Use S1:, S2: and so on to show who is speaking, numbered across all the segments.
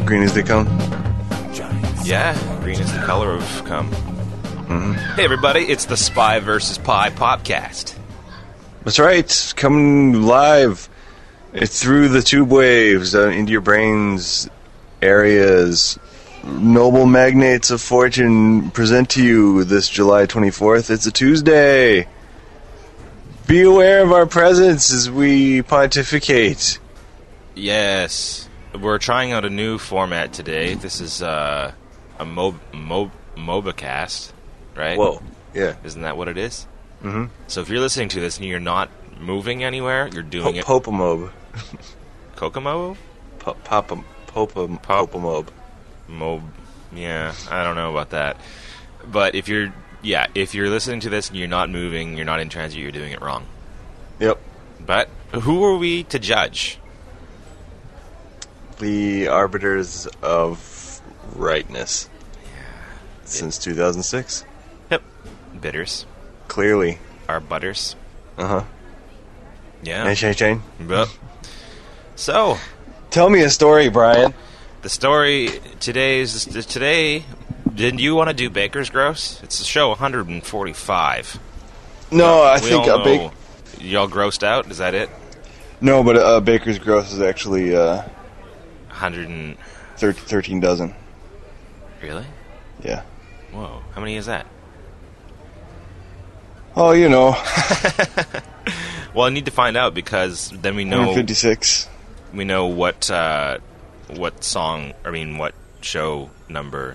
S1: Green as they come.
S2: Yeah, green is the color of cum.
S1: Mm-hmm.
S2: Hey everybody, it's the Spy vs. Pie podcast.
S1: That's right. Coming live. It's through the tube waves into your brains areas. Noble magnates of fortune present to you this July 24th. It's a Tuesday. Be aware of our presence as we pontificate.
S2: Yes, we're trying out a new format today. This is a MOBAcast, right?
S1: Whoa, yeah.
S2: Isn't that what it is?
S1: Mm-hmm.
S2: So if you're listening to this and you're not moving anywhere, you're doing it...
S1: Popamob.
S2: Kokomo?
S1: Popamob.
S2: Mob. Yeah, I don't know about that. But if you're listening to this and you're not moving, you're not in transit, you're doing it wrong.
S1: Yep.
S2: But who are we to judge?
S1: The arbiters of rightness. Since 2006.
S2: Yep. Bitters.
S1: Clearly.
S2: Our butters.
S1: Uh-huh.
S2: Yeah.
S1: Chain.
S2: Yep. So.
S1: Tell me a story, Brian.
S2: The story today, did you want to do Baker's Gross? It's show 145.
S1: No, I think
S2: y'all grossed out? Is that it?
S1: No, but Baker's Gross is actually
S2: 113
S1: dozen.
S2: Really?
S1: Yeah.
S2: Whoa. How many is that?
S1: Oh, you know.
S2: Well, I need to find out because then we know
S1: 156.
S2: We know what show number.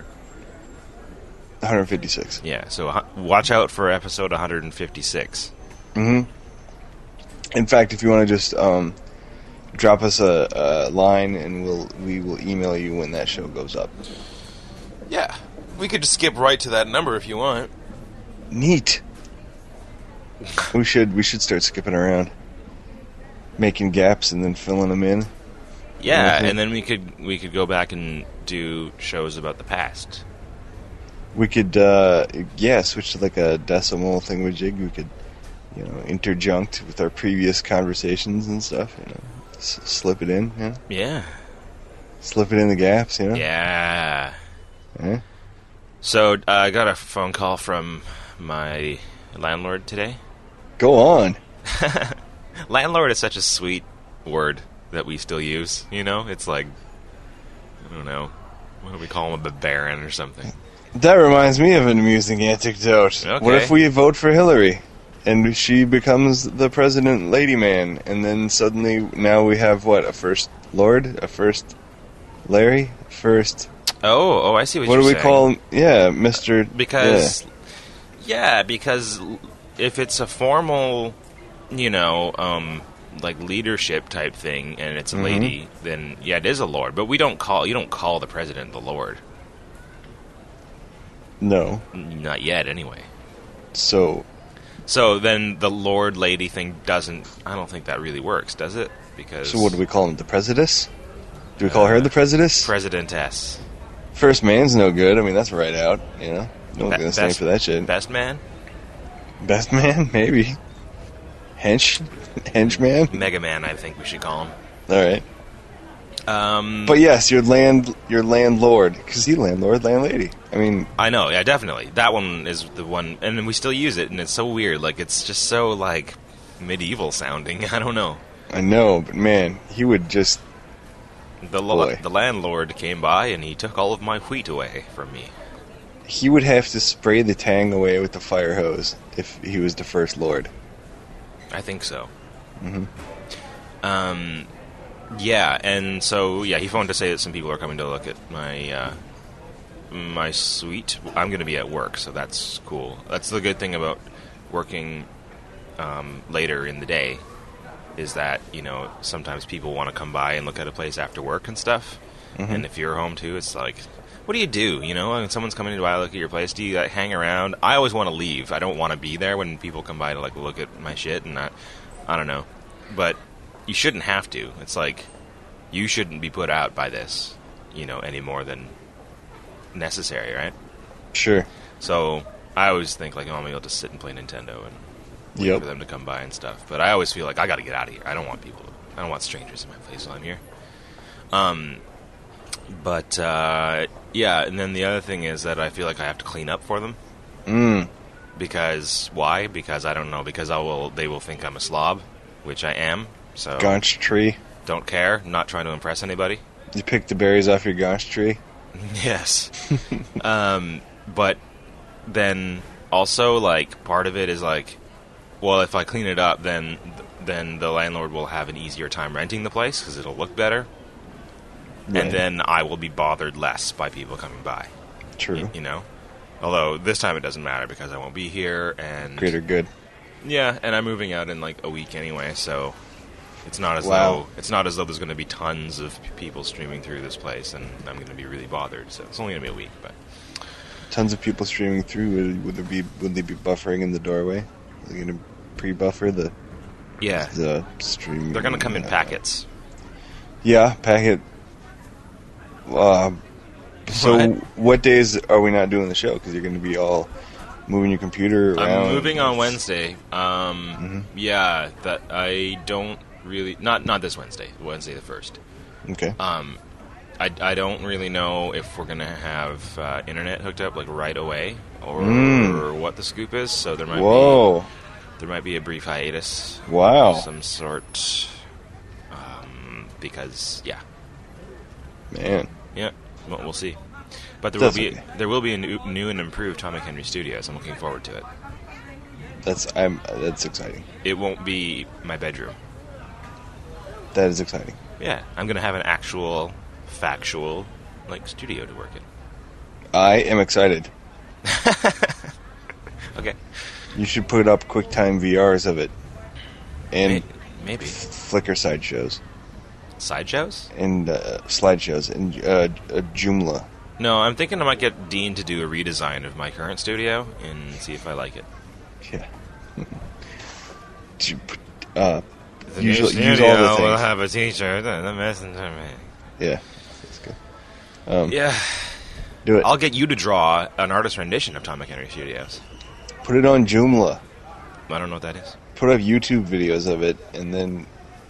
S1: 156.
S2: Yeah, so watch out for episode 156.
S1: Mm-hmm. In fact, if you want to just drop us a line, and we will email you when that show goes up.
S2: Yeah, we could just skip right to that number if you want.
S1: Neat. we should start skipping around, making gaps and then filling them in.
S2: Yeah, and then we could go back and do shows about the past.
S1: We could switch to like a decimal thingamajig. We could, interjunct with our previous conversations and stuff. Slip it in. Yeah.
S2: Yeah.
S1: Slip it in the gaps.
S2: Yeah.
S1: Yeah.
S2: So I got a phone call from my landlord today.
S1: Go on.
S2: Landlord is such a sweet word that we still use, It's like, I don't know, what do we call him, a baron or something?
S1: That reminds me of an amusing anecdote.
S2: Okay.
S1: What if we vote for Hillary, and she becomes the president lady man, and then suddenly now we have, a first lord? A first Larry? First...
S2: Oh, I see what
S1: What
S2: you're saying.
S1: do we call him? Yeah, Mr...
S2: Because if it's a formal, like leadership type thing, and it's a lady, then it is a lord. But you don't call the president the lord.
S1: No.
S2: Not yet, anyway.
S1: So
S2: then the lord lady thing doesn't. I don't think that really works, does it? Because
S1: so what do we call him? The presidess? Do we call her the presidess?
S2: Presidentess.
S1: First man's no good. I mean, that's right out. No one's gonna stand for that shit.
S2: Best man.
S1: Best man, maybe. Henchman?
S2: Mega Man, I think we should call him.
S1: All right. But yes, your landlord, because he landlady. I mean,
S2: I know, yeah, definitely. That one is the one, and then we still use it, and it's so weird. Like, it's just so, like, medieval sounding. I don't know.
S1: I know, but man, he would just...
S2: The landlord came by, and he took all of my wheat away from me.
S1: He would have to spray the tang away with the fire hose if he was the first lord.
S2: I think so.
S1: Mm-hmm.
S2: Yeah, and so, he phoned to say that some people are coming to look at my my suite. I'm going to be at work, so that's cool. That's the good thing about working later in the day, is that, sometimes people want to come by and look at a place after work and stuff. Mm-hmm. And if you're home too, it's like, what do you do? When someone's coming by to look at your place, do you hang around? I always want to leave. I don't want to be there when people come by to look at my shit, and I don't know. But you shouldn't have to. It's like, you shouldn't be put out by this, any more than necessary, right?
S1: Sure.
S2: So I always think maybe I'll just sit and play Nintendo and wait for them to come by and stuff. But I always feel like I got to get out of here. I don't want strangers in my place while I'm here. But yeah, and then the other thing is that I feel like I have to clean up for them. Because why? Because I don't know. Because they will think I'm a slob, which I am. So
S1: Gaunch tree.
S2: don't care. Not trying to impress anybody.
S1: You pick the berries off your gaunch tree.
S2: Yes. But then also, like, part of it is like, well, if I clean it up, then the landlord will have an easier time renting the place because it'll look better.
S1: Right.
S2: And then I will be bothered less by people coming by.
S1: True.
S2: You know? Although, this time it doesn't matter because I won't be here, and...
S1: Greater good.
S2: Yeah, and I'm moving out in, like, a week anyway, so... It's not as
S1: Wow.
S2: though there's going to be tons of people streaming through this place, and I'm going to be really bothered, so it's only going to be a week, but...
S1: Tons of people streaming through. Would they be buffering in the doorway? Are they going to pre-buffer the stream?
S2: They're going to come in packets.
S1: Yeah, packet. So
S2: Right.
S1: what days are we not doing the show? Because you're going to be all moving your computer around.
S2: I'm moving on Wednesday. Yeah, that I don't really... Not this Wednesday. Wednesday the 1st.
S1: Okay.
S2: I don't really know if we're going to have internet hooked up, like, right away, or what the scoop is, so there might be a brief hiatus.
S1: Wow.
S2: Of some sort. Because, yeah.
S1: Man.
S2: Yeah, well, we'll see. But
S1: That's
S2: there will be a new and improved Tom & Henry Studios. I'm looking forward to it.
S1: That's exciting.
S2: It won't be my bedroom.
S1: That is exciting.
S2: Yeah, I'm going to have an actual, factual, like, studio to work in.
S1: I am excited.
S2: Okay.
S1: You should put up QuickTime VRs of it. And
S2: Maybe.
S1: Flickr sideshows.
S2: Sideshows?
S1: And slideshows. And Joomla.
S2: No, I'm thinking I might get Dean to do a redesign of my current studio and see if I like it.
S1: Yeah.
S2: The
S1: use
S2: new
S1: all
S2: studio
S1: the things.
S2: will have a t-shirt and a messenger.
S1: Yeah. That's good.
S2: Yeah.
S1: Do it.
S2: I'll get you to draw an artist rendition of Tom & Henry Studios.
S1: Put it on Joomla.
S2: I don't know what that is.
S1: Put up YouTube videos of it, and then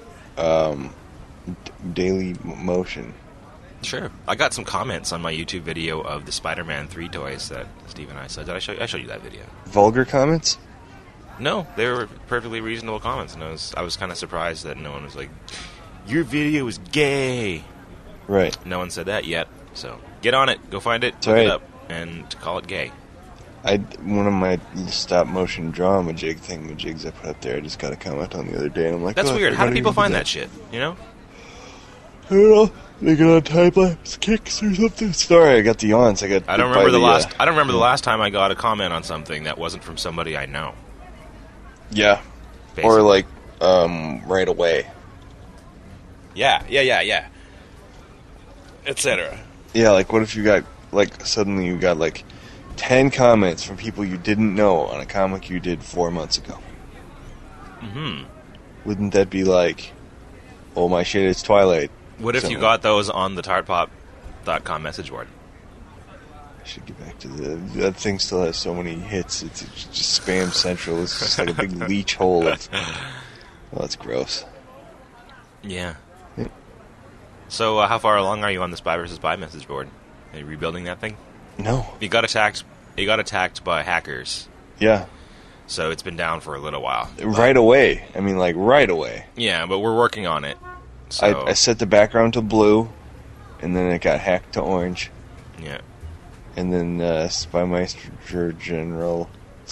S1: Daily Motion.
S2: Sure. I got some comments on my YouTube video of the Spider-Man 3 toys that Steve and I saw. Did I showed you that video?
S1: Vulgar comments?
S2: No, they were perfectly reasonable comments, and I was kind of surprised that no one was like, "Your video is gay."
S1: Right.
S2: No one said that yet, so get on it. Go find it,
S1: That's
S2: look
S1: right.
S2: it up, and call it gay.
S1: One of my stop motion drama-jig thingamajigs I put up there, I just got a comment on the other day, and I'm like,
S2: That's
S1: oh,
S2: weird. How do
S1: everybody
S2: people
S1: did
S2: find that shit? You know?
S1: I don't know. They get on time-lapse kicks or something. Sorry, I got the yawns. I don't
S2: remember the last time I got a comment on something that wasn't from somebody I know.
S1: Yeah.
S2: Basically.
S1: Or like right away.
S2: Yeah, etc.
S1: Yeah, like what if you got suddenly you got 10 comments from people you didn't know on a comic you did 4 months ago. Wouldn't that be like, oh my shit, it's Twilight?
S2: What if you got those on the tartpop.com message board?
S1: I should get back to that thing still has so many hits. It's just spam central. It's just like a big leech hole. That's gross.
S2: Yeah.
S1: Yeah.
S2: So how far along are you on the Spy vs. Spy message board? Are you rebuilding that thing?
S1: No.
S2: You got attacked by hackers.
S1: Yeah.
S2: So it's been down for a little while.
S1: Right away. I mean, right away.
S2: Yeah, but we're working on it. So
S1: I set the background to blue, and then it got hacked to orange.
S2: Yeah.
S1: And then Spy General.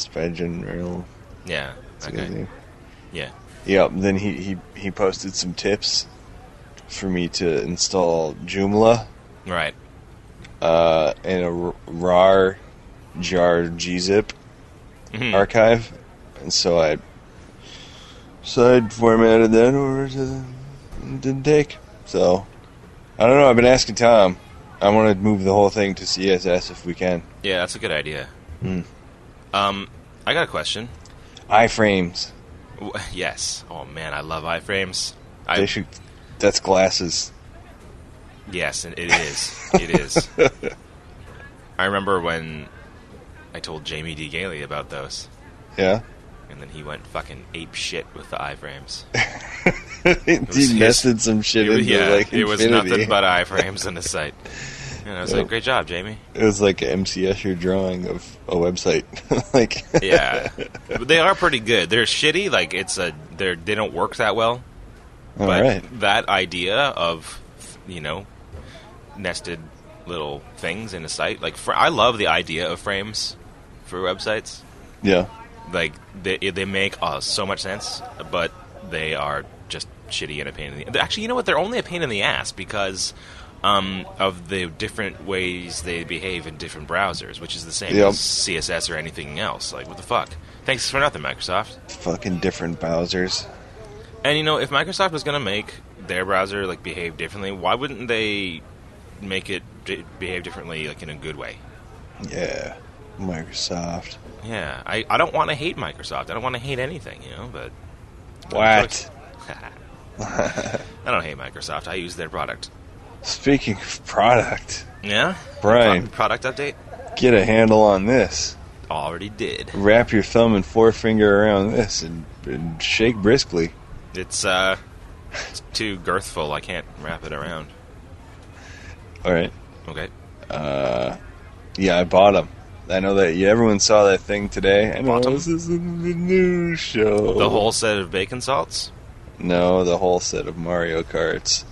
S2: Yeah.
S1: That's his
S2: Okay.
S1: name.
S2: Yeah.
S1: Yeah. Then he posted some tips for me to install Joomla
S2: Right.
S1: and a RAR jar gzip archive, and so I formatted that over to the. It didn't take. So I don't know. I've been asking Tom. I want to move the whole thing to CSS if we can.
S2: Yeah, that's a good idea. I got a question.
S1: Iframes.
S2: Yes. Oh man, I love iframes.
S1: They should. That's glasses.
S2: Yes, it is. It is. I remember when I told Jamie D. Gailey about those,
S1: Yeah.
S2: and then he went fucking ape shit with the iframes.
S1: He nested some shit into like
S2: it was
S1: infinity.
S2: nothing but iframes in the site. And I was like, great job, Jamie.
S1: It was like an MC Escher drawing of a website. Like,
S2: yeah, but they are pretty good. They're shitty. Like they don't work that well.
S1: All
S2: But
S1: right.
S2: that idea of, nested little things in a site, like I love the idea of frames for websites.
S1: Yeah.
S2: Like they make so much sense, but they are just shitty and a pain in the. Actually, you know what? They're only a pain in the ass because of the different ways they behave in different browsers, which is the same as CSS or anything else. Like, what the fuck? Thanks for nothing, Microsoft.
S1: Fucking different browsers.
S2: And if Microsoft was going to make their browser like behave differently, why wouldn't they make it behave differently, like in a good way?
S1: Yeah. Microsoft.
S2: Yeah, I don't want to hate Microsoft. I don't want to hate anything, but...
S1: What?
S2: I don't hate Microsoft. I use their product.
S1: Speaking of product,
S2: Yeah?
S1: Brian,
S2: Product update?
S1: get a handle on this.
S2: Already did.
S1: Wrap your thumb and forefinger around this and shake briskly.
S2: It's too girthful. I can't wrap it around.
S1: All right.
S2: Okay.
S1: Yeah, I bought them. I know that everyone saw that thing today. I know
S2: Bought 'em?
S1: this is in the news show.
S2: The whole set of bacon salts?
S1: No, the whole set of Mario Karts.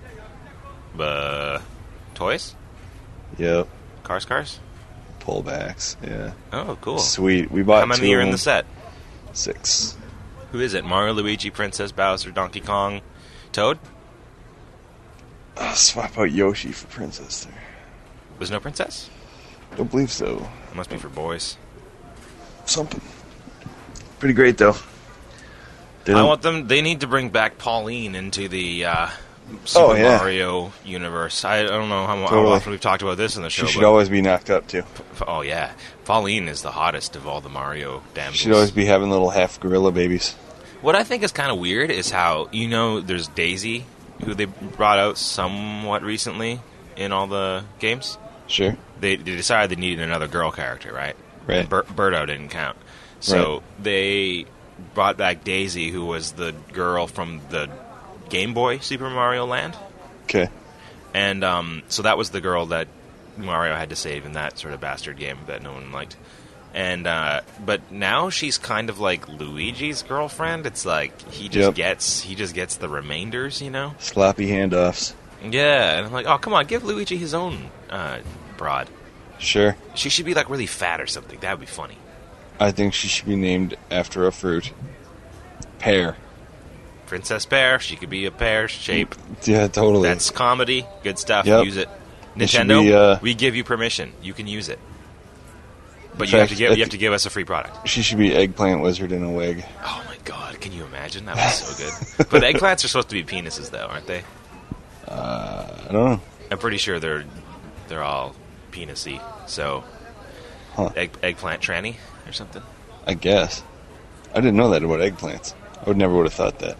S2: Toys?
S1: Yep.
S2: Cars?
S1: Pullbacks. Yeah.
S2: Oh, cool.
S1: Sweet. We bought
S2: How many are in the
S1: set?
S2: set?
S1: 6.
S2: Who is it? Mario, Luigi, Princess, Bowser, Donkey Kong, Toad?
S1: I'll swap out Yoshi for Princess there.
S2: There's no princess?
S1: Don't believe so.
S2: It must be for boys.
S1: Something. Pretty great though.
S2: I want them. They need to bring back Pauline into the Super Mario universe. I don't know how often we've talked about this in the show.
S1: She should always be knocked up too.
S2: Oh yeah, Pauline is the hottest of all the Mario damsels.
S1: She'd always be having little half gorilla babies.
S2: What I think is kind of weird is how there's Daisy, who they brought out somewhat recently in all the games.
S1: Sure.
S2: They decided they needed another girl character, right?
S1: Right.
S2: Birdo didn't count. So they brought back Daisy, who was the girl from the Game Boy Super Mario Land.
S1: Okay.
S2: And so that was the girl that Mario had to save in that sort of bastard game that no one liked. And but now she's kind of like Luigi's girlfriend. It's like he just gets the remainders,
S1: Sloppy handoffs.
S2: Yeah, and I'm like, oh, come on, give Luigi his own broad.
S1: Sure.
S2: She should be like really fat or something. That would be funny.
S1: I think she should be named after a fruit. Pear.
S2: Princess Pear. She could be a pear shape.
S1: Yeah, totally.
S2: That's comedy. Good stuff.
S1: Yep.
S2: Use it.
S1: It should
S2: Nintendo,
S1: be,
S2: we give you permission. You can use it. But
S1: in
S2: you
S1: fact,
S2: have to give us a free product.
S1: She should be Eggplant Wizard in a wig.
S2: Oh my god, can you imagine? That was so good. But eggplants are supposed to be penises though, aren't they?
S1: I don't know.
S2: I'm pretty sure they're all penisy. So eggplant tranny or something.
S1: I guess. I didn't know that about eggplants. I never would have thought that.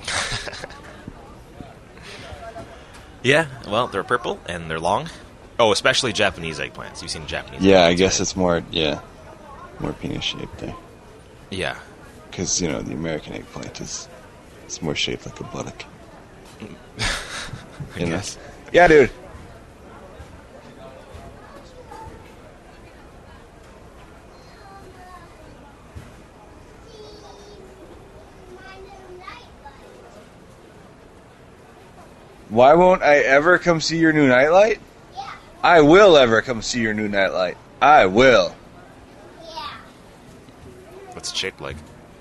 S2: Yeah, well, they're purple and they're long. Oh, especially Japanese eggplants. You've seen Japanese eggplants.
S1: Yeah, I guess it's more penis shaped there.
S2: Yeah.
S1: Because, the American eggplant it's more shaped like a buttock.
S2: I guess.
S1: Yeah, dude. Why won't I ever come see your new nightlight?
S3: Yeah.
S1: I will ever come see your new nightlight. I will.
S3: Yeah.
S2: What's it shaped like?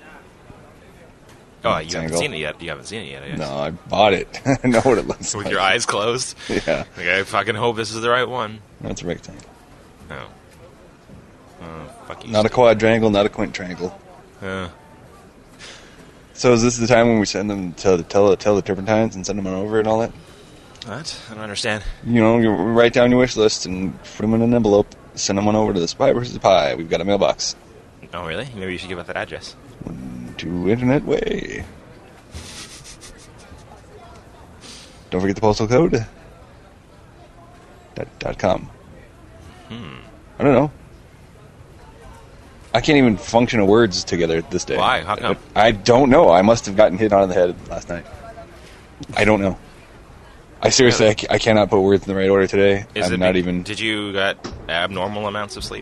S2: Oh, you haven't seen it yet. You haven't seen it yet, I guess.
S1: No, I bought it. I know what it looks
S2: With
S1: like.
S2: your eyes closed?
S1: Yeah.
S2: Like, I fucking hope this is the right one.
S1: That's a rectangle.
S2: Oh. Fuck you.
S1: Not a quadrangle, not a quintriangle. So is this the time when we send them to tell the turpentines and send them on over and all that?
S2: What? I don't understand.
S1: You write down your wish list and put them in an envelope. Send them on over to the Spy vs. Pie. We've got a mailbox.
S2: Oh, really? Maybe you should give out that address.
S1: To Internet Way. Don't forget the postal code. .com. I don't know. I can't even function of words together this day.
S2: Why? How come?
S1: I don't know. I must have gotten hit on the head last night. I don't know. I seriously, I cannot put words in the right order today. I'm not even...
S2: Did you get abnormal amounts of sleep?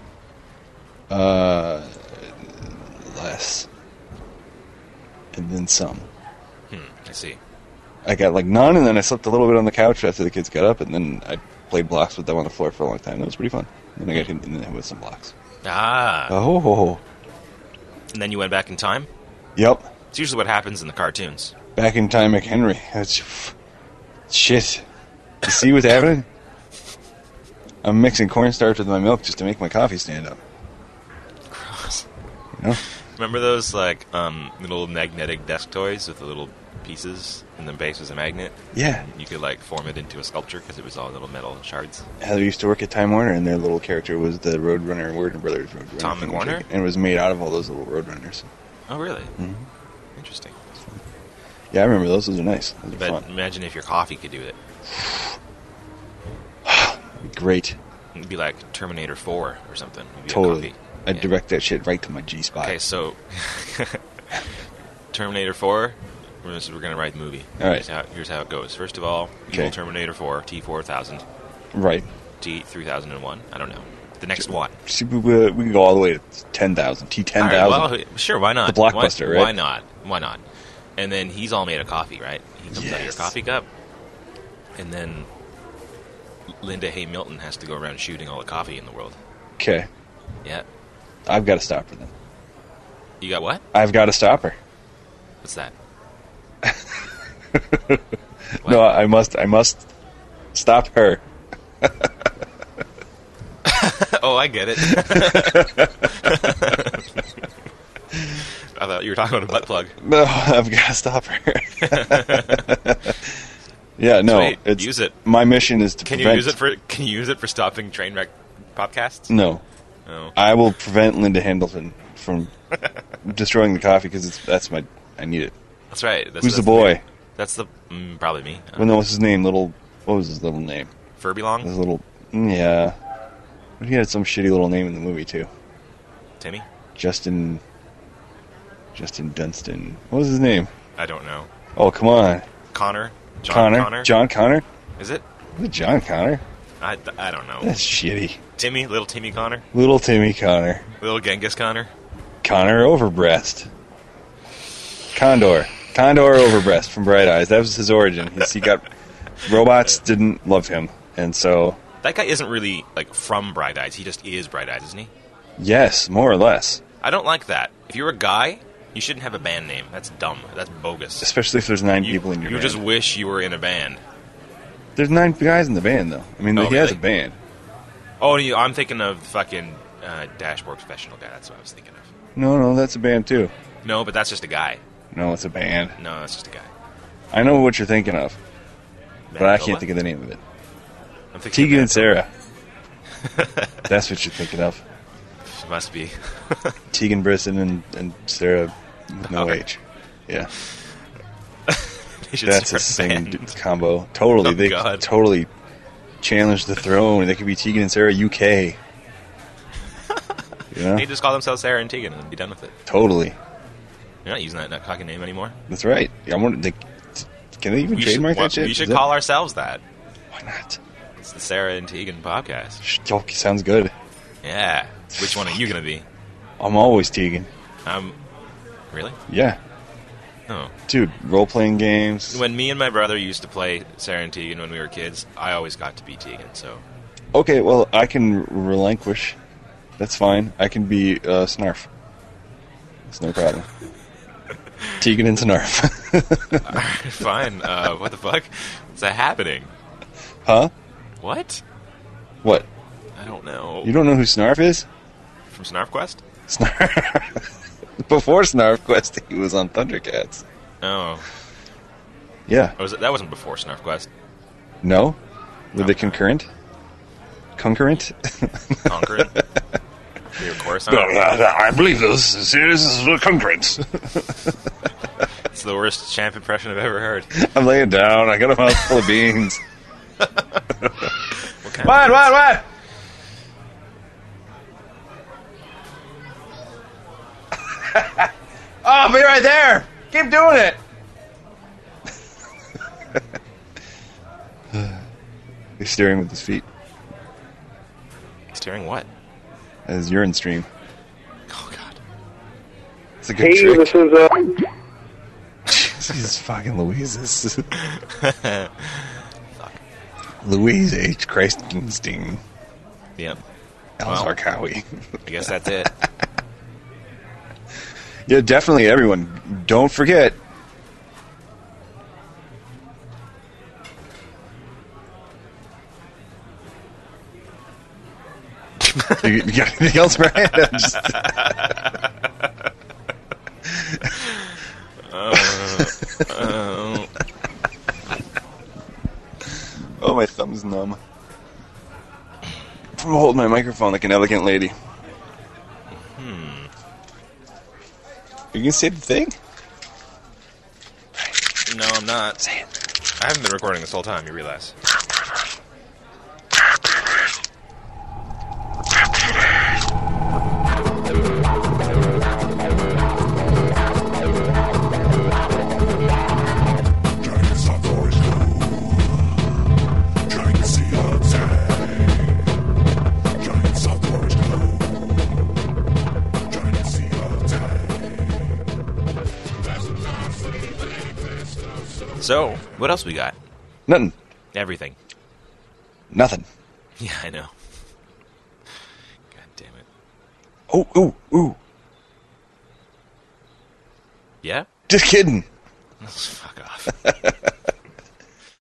S1: Less. And then some.
S2: I see.
S1: I got like none, and then I slept a little bit on the couch after the kids got up, and then I played blocks with them on the floor for a long time. That was pretty fun. And then I got in there with some blocks.
S2: Ah.
S1: Oh.
S2: And then you went back in time?
S1: Yep.
S2: It's usually what happens in the cartoons.
S1: Back in time, McHenry. That's... Shit. You see what's happening? I'm mixing cornstarch with my milk just to make my coffee stand up.
S2: Gross.
S1: You know?
S2: Remember those, like, little magnetic desk toys with the little pieces, and the base was a magnet?
S1: Yeah.
S2: You could, like, form it into a sculpture because it was all little metal shards.
S1: Heather used to work at Time Warner, and their little character was the Roadrunner, Warner Brothers Roadrunner.
S2: Tom McWarner?
S1: And it was made out of all those little Roadrunners.
S2: Oh, really?
S1: Mm-hmm.
S2: Interesting.
S1: Yeah, I remember those. Those are nice. Those are
S2: But
S1: fun.
S2: imagine if your coffee could do it.
S1: Great.
S2: It'd be like Terminator 4 or something. It'd be a
S1: Totally.
S2: coffee.
S1: I'd
S2: Yeah.
S1: direct that shit right to my G-spot.
S2: Okay, so Terminator 4, we're going to write the movie.
S1: All right.
S2: Here's how it goes. First of all, evil Terminator 4, T4000,
S1: Right.
S2: T3001. I don't know. The next one.
S1: See, we can go all the way to 10,000. T10,000.
S2: All right, well, sure, why not?
S1: The blockbuster, right?
S2: Why not? Why not? And then he's all made of coffee, right? He comes out of your coffee cup. And then Linda Hay Milton has to go around shooting all the coffee in the world.
S1: Okay.
S2: Yeah.
S1: I've got to stop her then.
S2: You got what?
S1: I've got to stop her.
S2: What's that?
S1: No, I must stop her.
S2: Oh, I get it. I thought you were talking about a butt plug.
S1: No, I've got to stop her. Yeah, no.
S2: Wait, use it.
S1: My mission is to
S2: Can
S1: prevent...
S2: you use it for stopping train wreck podcasts?
S1: No.
S2: Oh.
S1: I will prevent Linda Hamilton from destroying the coffee because I need it.
S2: That's right.
S1: Who's the boy?
S2: That's the probably me.
S1: Well, no, what's his name? What was his little name?
S2: Furby Long?
S1: His little... Yeah. But he had some shitty little name in the movie, too.
S2: Timmy?
S1: Justin Dunstan. What was his name?
S2: I don't know.
S1: Oh, come on.
S2: Connor?
S1: John Connor?
S2: Is it?
S1: Is it John Connor?
S2: I don't know.
S1: That's shitty.
S2: Timmy? Little Timmy Connor?
S1: Little Timmy Connor.
S2: Little Genghis Connor?
S1: Connor Overbreast. Condor Overbreast from Bright Eyes. That was his origin. He got... Robots didn't love him, and so...
S2: That guy isn't really, like, from Bright Eyes. He just is Bright Eyes, isn't he?
S1: Yes, more or less.
S2: I don't like that. If you're a guy, you shouldn't have a band name. That's dumb. That's bogus.
S1: Especially if there's 9 people in your band.
S2: You just wish you were in a band.
S1: There's 9 guys in the band, though. I mean, he has a band.
S2: Oh, I'm thinking of fucking Dashboard Professional guy. That's what I was thinking of.
S1: No, that's a band, too.
S2: No, but that's just a guy.
S1: No, it's a band.
S2: No, that's just a guy.
S1: I know what you're thinking of, but I
S2: Manitoba?
S1: can't think of the name of it.
S2: I'm thinking
S1: Tegan
S2: of
S1: and Sarah. That's what you're thinking of.
S2: Must be.
S1: Tegan Brisson and Sarah with no H. Yeah. That's a singing combo. Totally. They could totally challenge the throne. They could be Tegan and Sarah UK. You know?
S2: They just call themselves Sarah and Tegan and be done with it.
S1: Totally.
S2: You're not using that fucking name anymore.
S1: That's right. I wonder, can they even trademark that shit?
S2: We should call ourselves that.
S1: Why not?
S2: It's the Sarah and Tegan podcast.
S1: Okay, sounds good.
S2: Yeah. Which one are you going to be?
S1: I'm always Tegan.
S2: Really?
S1: Yeah.
S2: Oh.
S1: Dude, role-playing games.
S2: When me and my brother used to play Sarah and Tegan when we were kids, I always got to be Tegan, so...
S1: Okay, well, I can relinquish. That's fine. I can be Snarf. It's no problem. Tegan and Snarf.
S2: Fine. What the fuck? What's that happening?
S1: Huh?
S2: What?
S1: What?
S2: I don't know.
S1: You don't know who Snarf is?
S2: From SnarfQuest?
S1: Before SnarfQuest, he was on Thundercats.
S2: Oh.
S1: Yeah.
S2: That wasn't before SnarfQuest.
S1: No? Were they concurrent? Concurrent?
S2: Concurrent? They were chorus on?
S1: I believe this series is concurrent.
S2: It's the worst champ impression I've ever heard.
S1: I'm laying down. I got a mouthful of beans. What? Oh, I'll be right there. Keep doing it. He's steering with his feet.
S2: Steering what?
S1: His urine stream.
S2: Oh, God.
S1: It's a good
S3: Hey,
S1: trick.
S3: this is
S1: These fucking Louises. Louise H. Christenstein.
S2: Yep.
S1: Al
S2: Well.
S1: Zarqawi.
S2: I guess that's it.
S1: Yeah, definitely, everyone. Don't forget. You got anything else, Brian? Oh, my thumb's numb. I'm holding my microphone like an elegant lady. You can say the thing?
S2: No, I'm not.
S1: Say it.
S2: I haven't been recording this whole time, you realize. So, what else we got?
S1: Nothing.
S2: Everything.
S1: Nothing.
S2: Yeah, I know. God damn it.
S1: Oh, ooh, ooh.
S2: Yeah?
S1: Just kidding.
S2: Fuck off.